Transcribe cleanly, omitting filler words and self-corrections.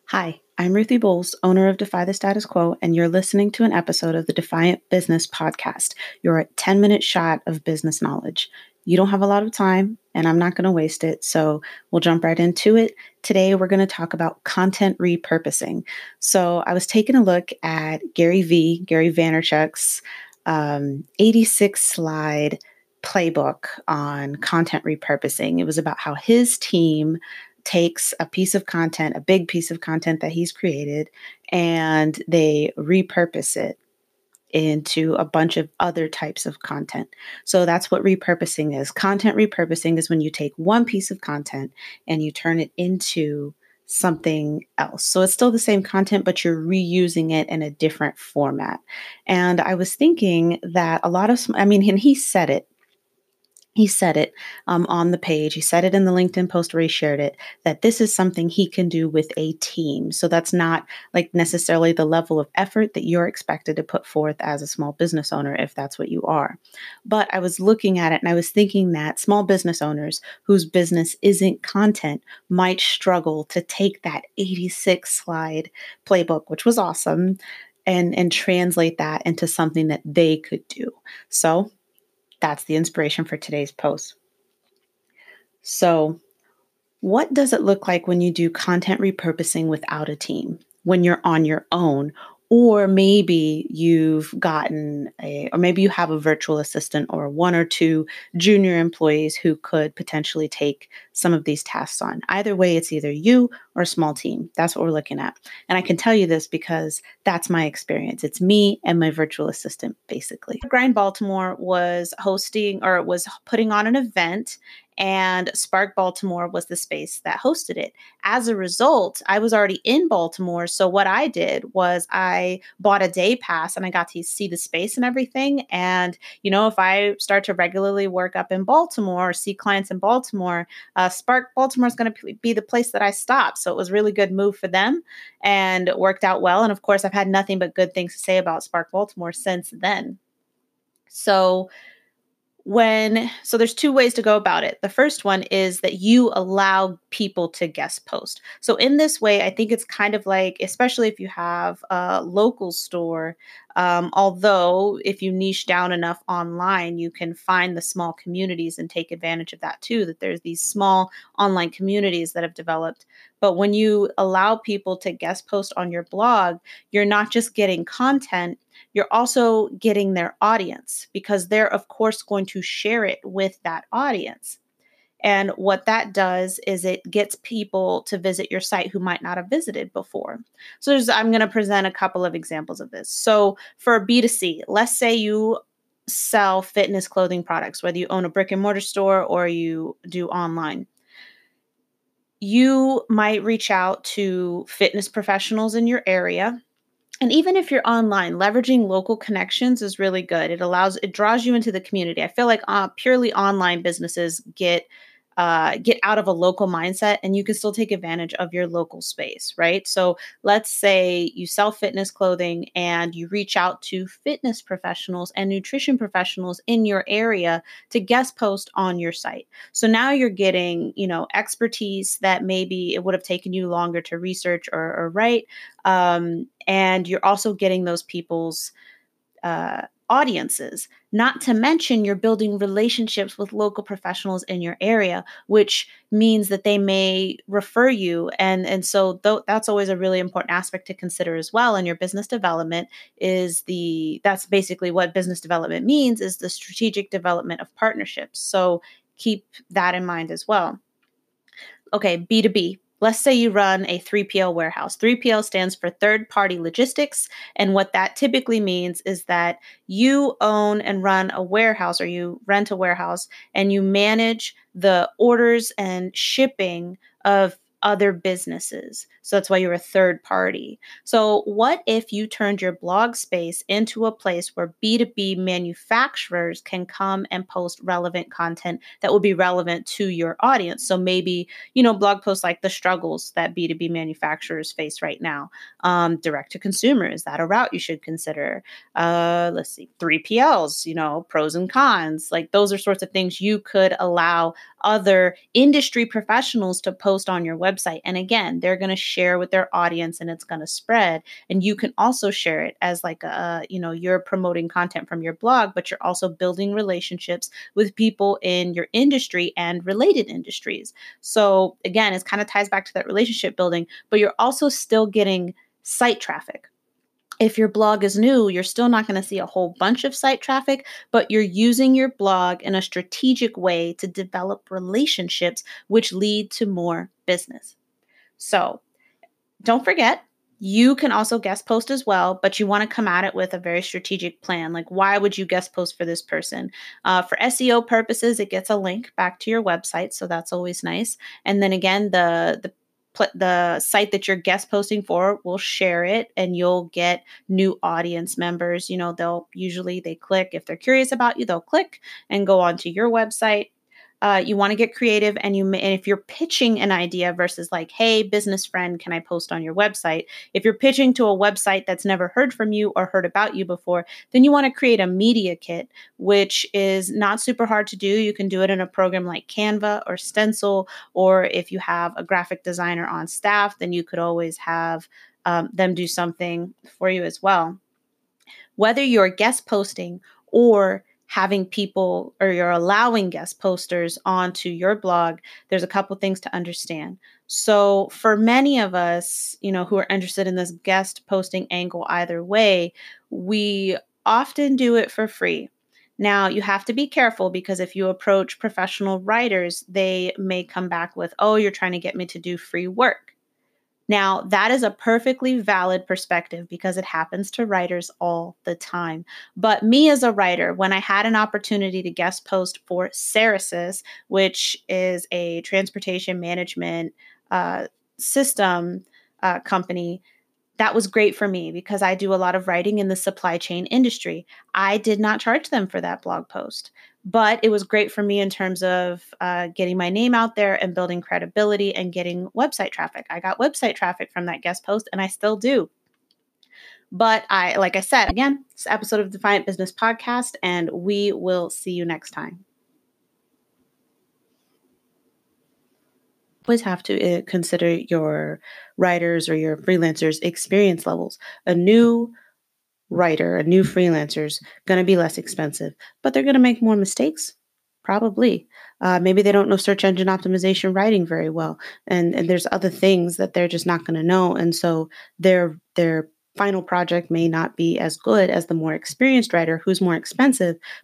Hi, I'm Ruthie Bowles, owner of Defy the Status Quo, and you're listening to an episode of the Defiant Business Podcast, your 10-minute shot of business knowledge. You don't have a lot of time, and I'm not going to waste it, so we'll jump right into it. Today, we're going to talk about content repurposing. So I was taking a look at Gary Vaynerchuk's 86-slide playbook on content repurposing. It was about how his team takes a piece of content, a big piece of content that he's created, and they repurpose it into a bunch of other types of content. So that's what repurposing is. Content repurposing is when you take one piece of content and you turn it into something else. So it's still the same content, but you're reusing it in a different format. And I was thinking that and he said it on the page. He said it in the LinkedIn post where he shared it, that this is something he can do with a team. So that's not like necessarily the level of effort that you're expected to put forth as a small business owner, if that's what you are. But I was looking at it and I was thinking that small business owners whose business isn't content might struggle to take that 86 slide playbook, which was awesome, and translate that into something that they could do. So that's the inspiration for today's post. So, what does it look like when you do content repurposing without a team, when you're on your own? Or maybe or maybe you have a virtual assistant or one or two junior employees who could potentially take some of these tasks on. Either way, it's either you or a small team. That's what we're looking at. And I can tell you this because that's my experience. It's me and my virtual assistant, basically. Grind Baltimore was putting on an event, and Spark Baltimore was the space that hosted it. As a result, I was already in Baltimore. So what I did was I bought a day pass and I got to see the space and everything. And, if I start to regularly work up in Baltimore or see clients in Baltimore, Spark Baltimore is going to be the place that I stop. So it was a really good move for them and it worked out well. And of course, I've had nothing but good things to say about Spark Baltimore since then. So there's two ways to go about it. The first one is that you allow people to guest post. So in this way, I think it's kind of like, especially if you have a local store, although if you niche down enough online, you can find the small communities and take advantage of that too, that there's these small online communities that have developed. But when you allow people to guest post on your blog, you're not just getting content, you're also getting their audience because they're, of course, going to share it with that audience. And what that does is it gets people to visit your site who might not have visited before. So I'm going to present a couple of examples of this. So for B2C, let's say you sell fitness clothing products, whether you own a brick and mortar store or you do online. You might reach out to fitness professionals in your area. And even if you're online, leveraging local connections is really good. It draws you into the community. I feel like purely online businesses get out of a local mindset and you can still take advantage of your local space, right? So let's say you sell fitness clothing and you reach out to fitness professionals and nutrition professionals in your area to guest post on your site. So now you're getting, expertise that maybe it would have taken you longer to research or write. And you're also getting those people's audiences. Not to mention, you're building relationships with local professionals in your area, which means that they may refer you. And so that's always a really important aspect to consider as well. And your business development that's basically what business development means, is the strategic development of partnerships. So keep that in mind as well. Okay, B2B. Let's say you run a 3PL warehouse. 3PL stands for third-party logistics. And what that typically means is that you own and run a warehouse, or you rent a warehouse, and you manage the orders and shipping of other businesses. So that's why you're a third party. So what if you turned your blog space into a place where B2B manufacturers can come and post relevant content that will be relevant to your audience? So maybe, blog posts like the struggles that B2B manufacturers face right now. Direct to consumer, is that a route you should consider? Let's see, 3PLs, pros and cons. Like those are sorts of things you could allow other industry professionals to post on your website. And again, they're going to share with their audience and it's going to spread. And you can also share it as like you're promoting content from your blog, but you're also building relationships with people in your industry and related industries. So again, it kind of ties back to that relationship building, but you're also still getting site traffic. If your blog is new, you're still not going to see a whole bunch of site traffic, but you're using your blog in a strategic way to develop relationships, which lead to more business. So don't forget, you can also guest post as well, but you want to come at it with a very strategic plan. Like, why would you guest post for this person? For SEO purposes, it gets a link back to your website, so that's always nice. And then again, the site that you're guest posting for will share it and you'll get new audience members. They click. If they're curious about you, they'll click and go onto your website. You want to get creative, and if you're pitching an idea versus like, hey, business friend, can I post on your website? If you're pitching to a website that's never heard from you or heard about you before, then you want to create a media kit, which is not super hard to do. You can do it in a program like Canva or Stencil, or if you have a graphic designer on staff, then you could always have them do something for you as well. Whether you're guest posting or having people, or you're allowing guest posters onto your blog, there's a couple things to understand. So for many of us, who are interested in this guest posting angle either way, we often do it for free. Now, you have to be careful because if you approach professional writers, they may come back with, oh, you're trying to get me to do free work. Now, that is a perfectly valid perspective because it happens to writers all the time. But me as a writer, when I had an opportunity to guest post for Ceresys, which is a transportation management system company, that was great for me because I do a lot of writing in the supply chain industry. I did not charge them for that blog post, but it was great for me in terms of getting my name out there and building credibility and getting website traffic. I got website traffic from that guest post and I still do. But like I said, again, this episode of Defiant Business Podcast, and we will see you next time. Always have to consider your writers or your freelancers' experience levels. A new writer, a new freelancer is going to be less expensive, but they're going to make more mistakes. Probably. Maybe they don't know search engine optimization writing very well. And there's other things that they're just not going to know. And so their final project may not be as good as the more experienced writer who's more expensive,